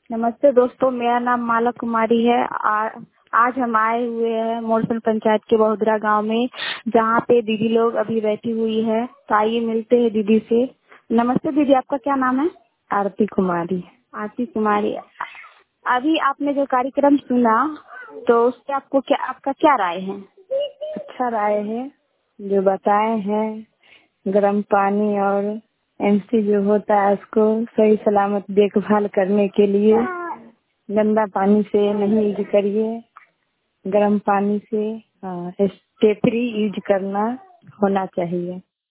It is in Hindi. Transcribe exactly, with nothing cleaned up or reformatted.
नमस्ते दोस्तों, मेरा नाम माला कुमारी है। आ, आज हम आए हुए हैं मोरसन पंचायत के बहुदरा गांव में, जहां पे दीदी लोग अभी बैठी हुई है। तो आइए मिलते हैं दीदी से। नमस्ते दीदी, आपका क्या नाम है? आरती कुमारी। आरती कुमारी। अभी आपने जो कार्यक्रम सुना तो उससे आपको क्या, आपका क्या राय है? अच्छा राय है। जो बताए हैं गर्म पानी और एमसी जो होता है उसको सही सलामत देखभाल करने के लिए गंदा पानी से नहीं यूज करिए, गर्म पानी से टेपरी यूज करना होना चाहिए।